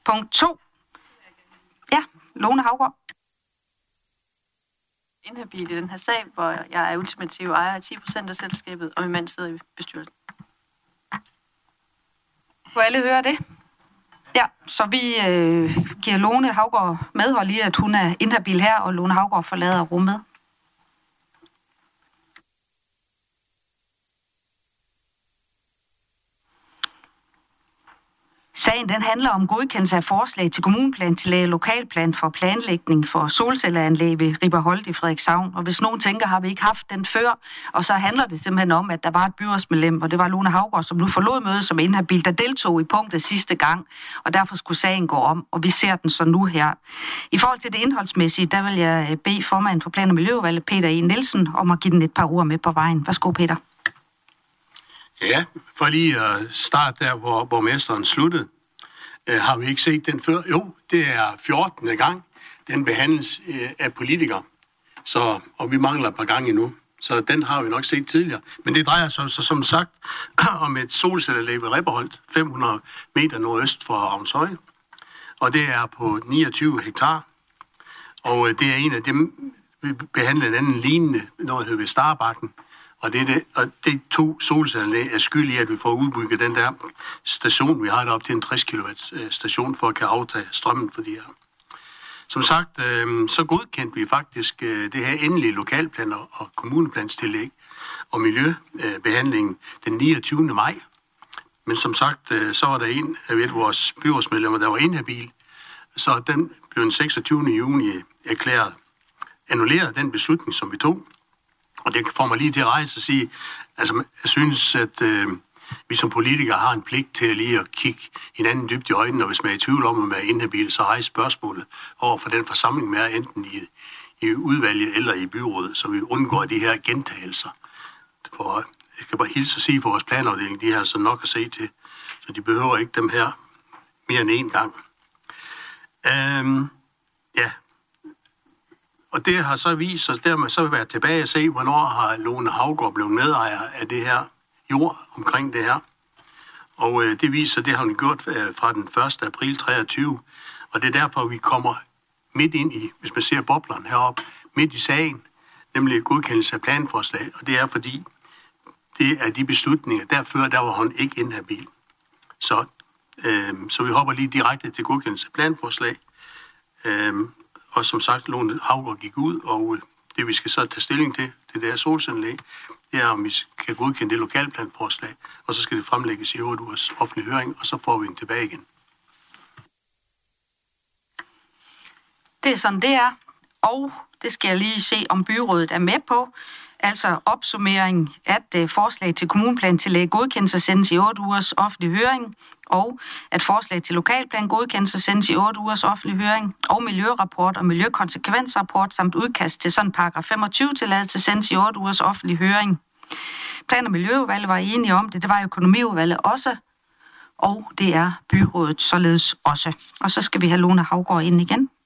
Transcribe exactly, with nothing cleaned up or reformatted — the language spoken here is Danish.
Punkt to. Ja, Lone Haugaard. Inhabil i den her sag, hvor jeg er ultimativ ejer af ti procent af selskabet, og min mand sidder i bestyrelsen. Kunne alle høre det? Ja, så vi øh, giver Lone Haugaard medhold i, at hun er inhabil her, og Lone Haugaard forlader rummet. Sagen den handler om godkendelse af forslag til kommuneplan til lokalplan for planlægning for solcelleanlæg ved Riberholt i Frederikshavn. Og hvis nogen tænker, har vi ikke haft den før, og så handler det simpelthen om, at der var et byrådsmedlem, og det var Lone Haugaard, som nu forlod mødet som inhabil, der deltog i punktet sidste gang, og derfor skulle sagen gå om, og vi ser den så nu her. I forhold til det indholdsmæssige, der vil jeg bede formanden for Plan- og Miljøudvalget, Peter E. Nielsen, om at give den et par ord med på vejen. Værsgo, Peter. Ja, for lige at starte der, hvor borgmesteren sluttede, øh, har vi ikke set den før. Jo, det er fjortende gang, den behandles øh, af politikere, så, og vi mangler et par gange endnu. Så den har vi nok set tidligere. Men det drejer sig så som sagt om et solcelleanlæg ved Riberholt, fem hundrede meter nordøst for Ravnshøj. Og det er på niogtyve hektar. Og øh, det er en af dem, vi behandler en anden lignende, noget hedder ved Starbakken. Og det, det, og det to solcelleanlæg er skyld i, at vi får udbygget den der station, vi har deroppe til en tres kilowatt station, for at kan aftage strømmen for de her. Som sagt, øh, så godkendte vi faktisk øh, det her endelige lokalplaner og kommuneplanstillæg og miljøbehandlingen den niogtyvende maj. Men som sagt, øh, så var der en af vores byrådsmedlemmer, der var inhabil, så den blev den seksogtyvende juni erklæret annulleret, den beslutning, som vi tog. Og det får mig lige til at rejse og sige, altså jeg synes, at øh, vi som politikere har en pligt til lige at kigge hinanden dybt i øjnene, og hvis man er i tvivl om at være inhabil, så rejse spørgsmålet over for den forsamling, man er enten i, i udvalget eller i byrådet, så vi undgår de her gentagelser. For, jeg kan bare hilse at sige for vores planafdeling, de har så nok at se til, så de behøver ikke dem her mere end én gang. Øhm, ja. Og det har så vist os, der man så vil være tilbage og se, hvornår har Lone Haugaard blevet medejer af det her jord omkring det her. Og øh, det viser, det har hun gjort øh, fra den første april treogtyve. Og det er derfor, vi kommer midt ind i, hvis man ser boblerne heroppe, midt i sagen, nemlig godkendelse af planforslag. Og det er fordi, det er de beslutninger, derfor der var hun ikke inhabil. Så, øh, så vi hopper lige direkte til godkendelse af planforslag. Øh, Og som sagt, Lone Haugaard gik ud, og det vi skal så tage stilling til, det der solcelleanlæg, det er, om vi kan godkende det lokalplanforslag, og så skal det fremlægges i otte ugers offentlig høring, og så får vi den tilbage igen. Det er sådan, det er. Og det skal jeg lige se, om byrådet er med på. Altså opsummering, at uh, forslag til kommuneplan til godkendelse sendes i otte ugers offentlig høring, og at forslag til lokalplan godkendelse sendes i otte ugers offentlig høring, og miljørapport og miljøkonsekvensrapport samt udkast til sådan paragraf femogtyve tilladelse sendes i otte ugers offentlig høring. Plan- og Miljøudvalget var enige om det, det var Økonomiudvalget også, og det er byrådet således også. Og så skal vi have Lone Haugaard ind igen.